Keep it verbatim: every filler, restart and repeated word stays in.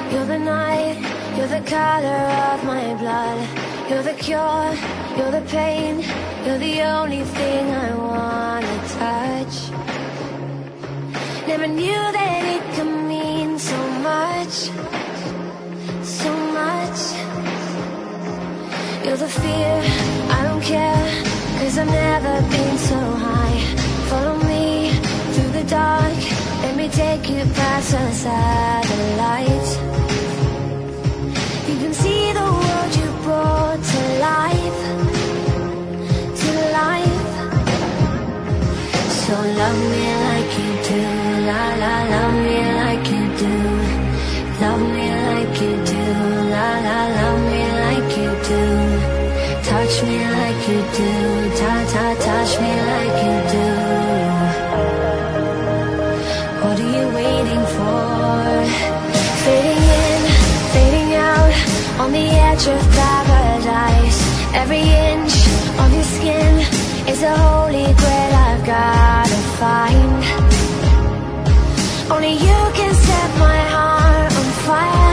You're the night, you're the color of my blood. You're the cure, you're the pain. You're the only thing I wanna touch. Never knew that it could mean so much, so much. You're the fear, I don't care, 'cause I've never been so high. Follow me through the dark, let me take you past the satellites. You can see the world you brought to life, to life. So love me like you do, la la, love me like you do. Love me like you do, la la, love me like you do. Touch me like you do, ta ta, touch me like you do. What are you waiting for? Fading in, fading out, on the edge of paradise. Every inch of your skin is a holy grail I've gotta find. Only you can set my heart on fire.